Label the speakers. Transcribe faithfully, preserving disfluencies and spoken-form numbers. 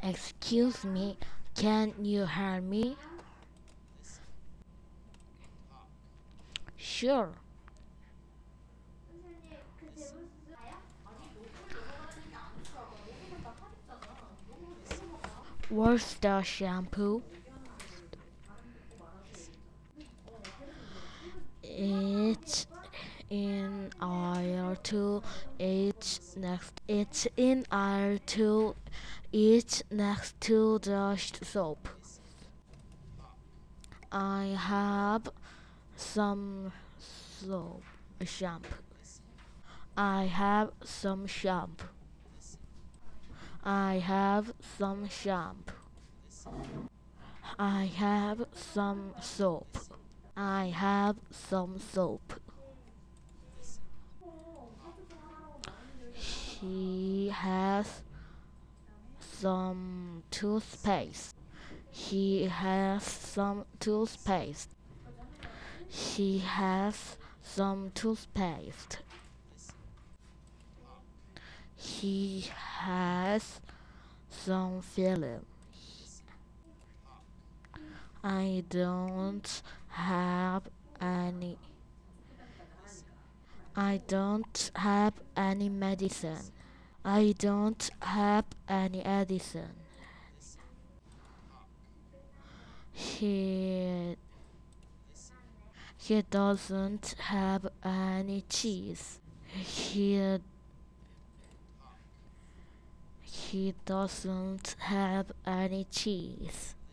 Speaker 1: Excuse me, can you hear me? Sure. Where's the shampoo? It's in aisle two. It's next. It's in aisle two. It's next to the soap. I have some soap shampoo. I have some shampoo. I have some shampoo. I have some soap. I have some soap. He has some toothpaste. He has some toothpaste. She has some toothpaste. He has some film. I don't have any. I don't have any medicine. I don't have any medicine. He he doesn't have any cheese. He he doesn't have any cheese.